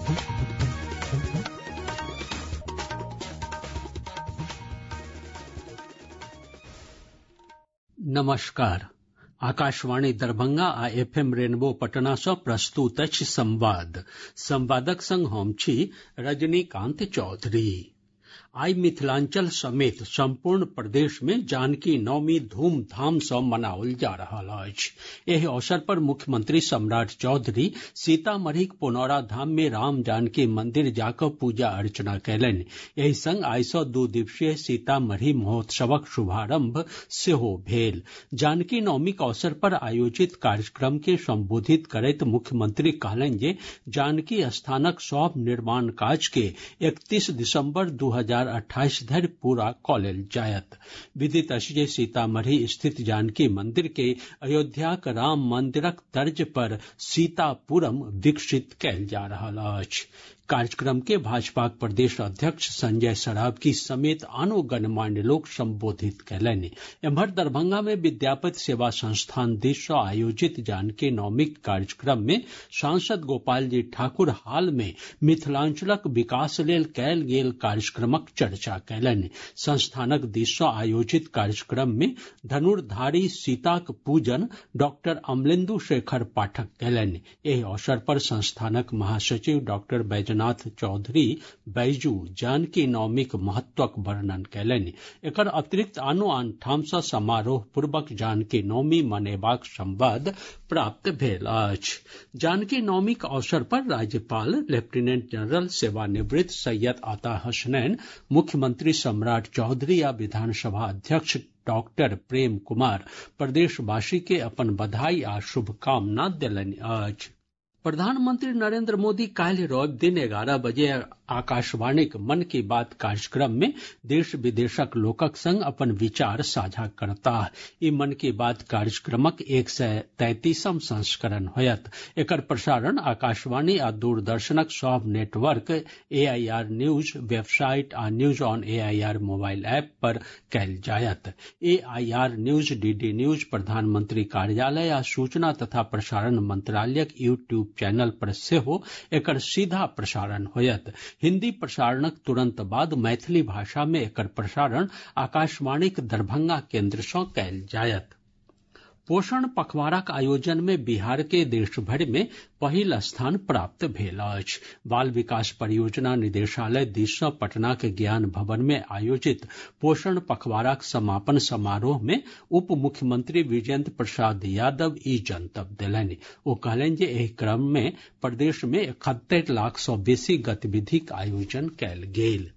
नमस्कार। आकाशवाणी दरभंगा आ FM rainbow Patna सँ प्रस्तुत अछि संवाद। संवादक संग हम छी रजनीकांत चौधरी। आइ मिथिलांचल समेत सम्पूर्ण प्रदेश मे जानकी नवमी धूमधाम सँ मनाओल जा रहल अछि। एहि अवसर पर मुख्यमंत्री सम्राट चौधरी सीतामढ़ीक पुनौरा धाम मे राम जानकी मंदिर जा कऽ पूजा अर्चना कयलनि। एहि संग आइ सँ 2 दिवसीय सीतामढ़ी महोत्सवक शुभारंभ सेहो भेल। जानकी नवमीक अवसर पर आयोजित कार्यक्रम के संबोधित करैत मुख्यमंत्री कहलनि जे जानकी स्थानक सभ निर्माण काज के 31 दिसंबर 2028 धरि पूरा कऽ लेल जायत। विदित अछि जे सीतामढ़ी स्थित जानकी मंदिर के अयोध्याक राम मंदिरक तर्ज पर सीतापुरम विकसित कयल जा रहल अछि। कार्यक्रम के भाजपाक प्रदेश अध्यक्ष संजय सरावगी समेत आनो गणमान्य लोक संबोधित कयलनि। एम्हर दरभंगा मे विद्यापति सेवा संस्थान दिस सँ आयोजित जानकी नवमीक कार्यक्रम मे सांसद गोपाल जी ठाकुर हाल मे मिथिलांचलक विकास लेल कयल गेल कार्यक्रमक चर्चा कयलनि। संस्थानक दिस सँ आयोजित कार्यक्रम मे धनुर्धारी सीताक पूजन डॉक्टर अमलेन्दु शेखर पाठक कयलनि। एहि अवसर पर संस्थानक महासचिव डॉक्टर बैजनाथ चौधरी बैजू जानकी नवमीक महत्वक वर्णन कयलनि। एकर अतिरिक्त आन ठाम सँ समारोह पूर्वक जानकी नवमी मनेबाक संवाद प्राप्त भेल अछि। जानकी नवमीक अवसर पर राज्यपाल लेफ्टिनेंट जनरल सेवानिवृत्त सैयद अता हसनैन, मुख्यमंत्री सम्राट चौधरी आ विधानसभा अध्यक्ष डॉक्टर प्रेम कुमार प्रदेशवासी के अपन बधाई आ शुभकामना देलनि अछि। प्रधानमंत्री नरेंद्र मोदी काल्हि रवि दिन 11 बजे आकाशवाणीक मन की बात कार्यक्रम में देश विदेशक लोकक संग अपन विचार साझा करताह। ई मन की बात कार्यक्रमक 133म संस्करण होयत। एकर प्रसारण आकाशवाणी आ दूरदर्शनक सभ नेटवर्क, AIR न्यूज वेबसाइट आ news on AIR mobile app पर कयल जायत। AIR न्यूज, DD न्यूज, प्रधानमंत्री कार्यालय आ सूचना तथा प्रसारण मंत्रालयक YouTube चैनल पर सेहो एकर सीधा प्रसारण होयत। हिन्दी प्रसारणक तुरंत बाद मैथिली भाषा में एकर प्रसारण आकाशवाणीक दरभंगा केन्द्र सँ कयल जायत। पोषण पखवाड़ाक आयोजन में बिहार के देश भरि में पहिल स्थान प्राप्त भेल अछि। बाल विकास परियोजना निदेशालय दिस सँ पटनाक ज्ञान भवन में आयोजित पोषण पखवाड़ाक समापन समारोह में उप मुख्यमंत्री विजेन्द्र प्रसाद यादव ई जनतब देलनि। ओ कहलनि जे एहि क्रम में प्रदेश में 71 लाख सँ बेसी गतिविधिक आयोजन कयल गेल।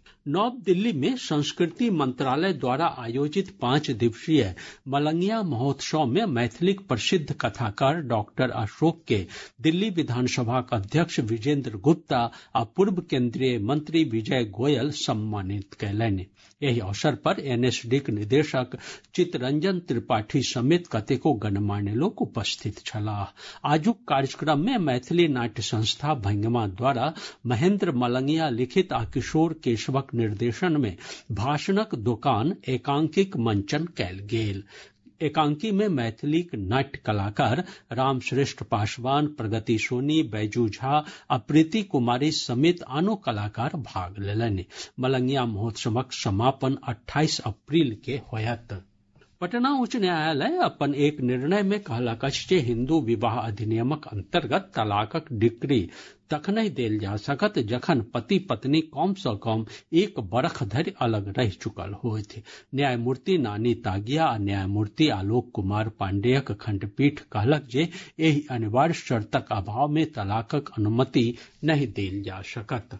नव दिल्ली में संस्कृति मंत्रालय द्वारा आयोजित 5 दिवसीय मलंगिया महोत्सव में मैथिलीक प्रसिद्ध कथाकार डॉक्टर अशोक के दिल्ली विधानसभाक अध्यक्ष विजेन्द्र गुप्ता आ पूर्व केन्द्रीय मंत्री विजय गोयल सम्मानित कयलनि। एहि अवसर पर NSDक निदेशक चितरंजन त्रिपाठी समेत कतेको गणमान्य लोक उपस्थित छलाह। आजुक कार्यक्रम में मैथिली नाट्य संस्था भंगिमा द्वारा महेन्द्र मलंगिया लिखित आ किशोर केशवक निर्देशन में भाषणक दोकान एकांकिक मंचन कयल गेल। एकांकी में मैथिलीक नाट्य कलाकार रामश्रेष्ठ पासवान, प्रगति सोनी, बैजू झा आ प्रीति कुमारी समेत आनो कलाकार भाग लेलनि। मलंगिया महोत्सवक समापन 28 अप्रैल के होयत। पटना उच्च न्यायालय अपन एक निर्णय में कहलक अछि जे हिन्दू विवाह अधिनियमक अंतर्गत तलाकक डिक्री तखनहि देल जा सकत जखन पति पत्नी कम सँ कम 1 बरख धरि अलग रहि चुकल होथि। न्यायमूर्ति नानी तागिया आ न्यायमूर्ति आलोक कुमार पांडेयक खंडपीठ कहलक जे एहि अनिवार्य शर्तक अभाव में तलाकक अनुमति नहीं देल जा सकत।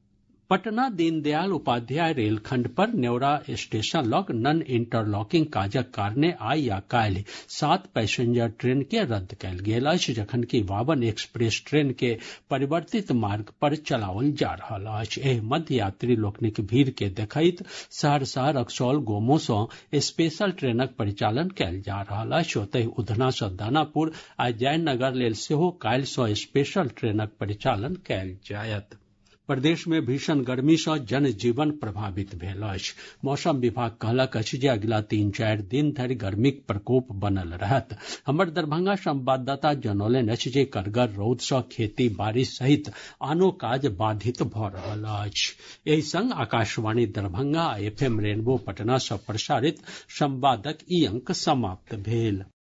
पटना दीनदयाल उपाध्याय रेलखंड पर नेवरा स्टेशन लग नन इंटरलॉकिंग काजक कारणे आइ आ काल्हि 7 पैसेंजर ट्रेन के रद्द कयल गेल अछि, जखनकि 52 एक्सप्रेस ट्रेन के परिवर्तित मार्ग पर चलाओल जा रहल अछि। एहि मध्य यात्री लोकनिक भीड़ के देखैत सहरसा, रक्सौल, गोमो सँ स्पेशल ट्रेनक परिचालन कयल जा रहल अछि। ओतहि उधना सँ दानापुर आ जयनगर लेल सेहो काल्हि सँ स्पेशल ट्रेनक परिचालन कयल जायत। प्रदेश मे भीषण गर्मी सँ जनजीवन प्रभावित भेल अछि। मौसम विभाग कहलक अछि जे अगिला 3-4 दिन धरि गर्मीक प्रकोप बनल रहत। हमर दरभंगा संवाददाता जनौलनि अछि जे कड़गर रौद सँ खेती बाड़ी सहित आनो काज बाधित भऽ रहल अछि। एहि संग आकाशवाणी दरभंगा आ FM रेनबो पटना सँ प्रसारित संवादक ई अंक समाप्त भेल।